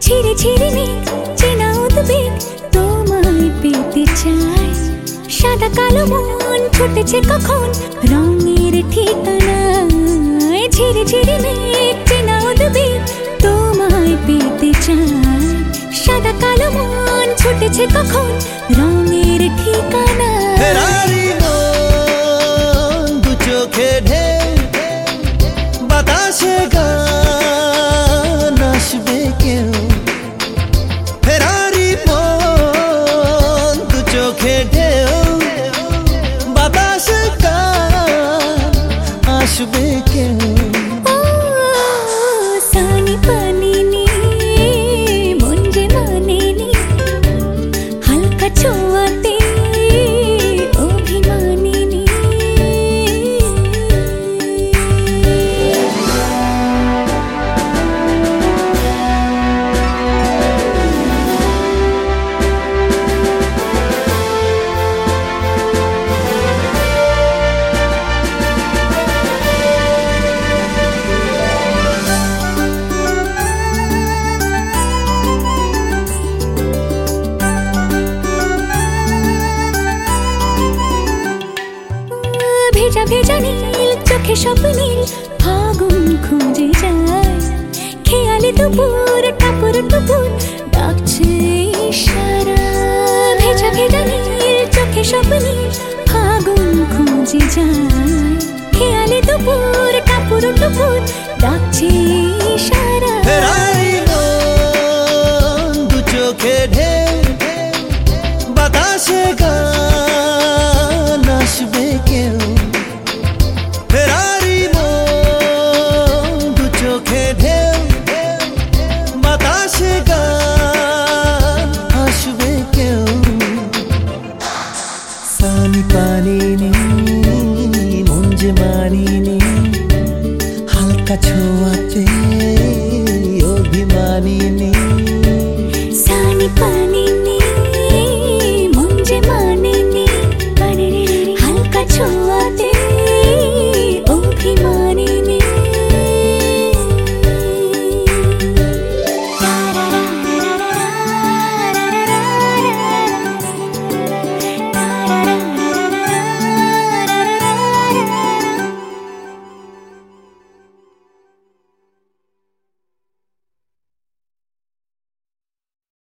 ঝিরে ঝিরে মেঘ চেনা উদ্বেগ তোমায় পেতে চাই। সাদা কালো মন ছুটেছে কখন রঙের ঠিকানায়। ঝিরে ঝিরে মেঘ চেনা উদ্বেগ তোমায় পেতে চাই। সাদা কালো মন ছুটেছে কখন রঙের ঠিকানায়। ফেরারি মন দু চোখে ঢেউ বাতাসে গান আসবে কেউ। ফেরারি মন দু চোখে ঢেউ বাতাসে গান আসবে কেউ। সানি পানি নি মন যে মানে নি হালকা ছোঁয়াতে অভিমানিনী। ভেজা ভেজা নীল চোখে স্বপ্নীল ফাগুন খুঁজে যায়। খেয়ালি দুপুর টাপুর টুপুর ডাকছে ইশারা। ভেজা ভেজা নীল চোখে স্বপ্নীল ফাগুন খুঁজে যায়। খেয়ালি দুপুর টাপুর টুপুর ডাকছে ইশারা। ফেরারি মন দু চোখে ঢেউ বাতাসে গান আসবে কেউ। ফেরারি মন দু চোখে ঢেউ বাতাসে গান আসবে কেউ। সানি পানি নি মন যে মানিনি হালকা ছোঁয়াতে অভিমানিনী। সানি পানি নি মন যে মানে নি হালকা ছোঁয়াতে